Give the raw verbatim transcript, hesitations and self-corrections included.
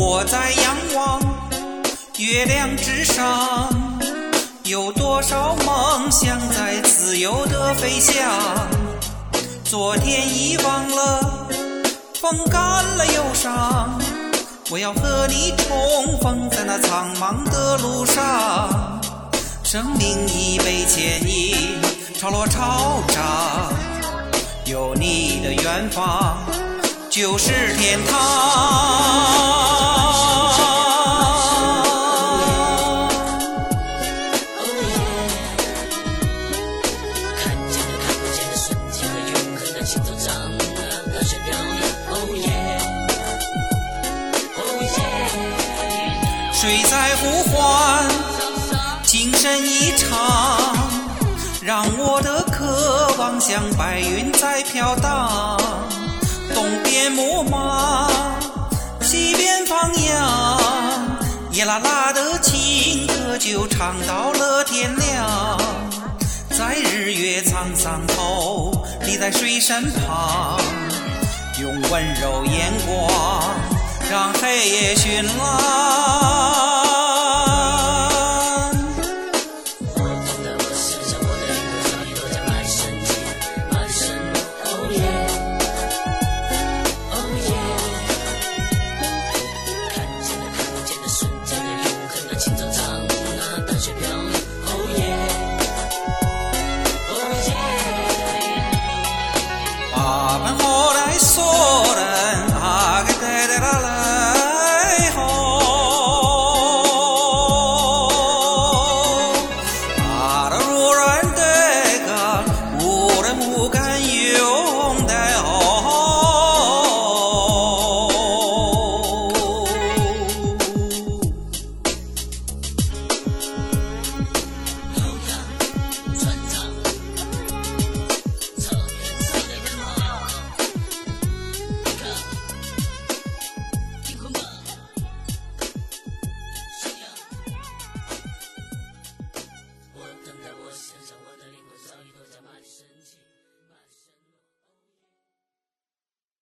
我在仰望月亮之上，有多少梦想在自由地飞翔。昨天遗忘了，风干了忧伤，我要和你重逢在那苍茫的路上。生命已被牵引，潮落潮涨，有你的远方就是天堂。水在呼唤，情深意长，让我的渴望像白云在飘荡。东边木马，西边放羊，耶啦啦的情歌就唱到了天亮。在日月沧桑后，你在水身旁，用温柔眼光让黑夜绚烂。爸爸后来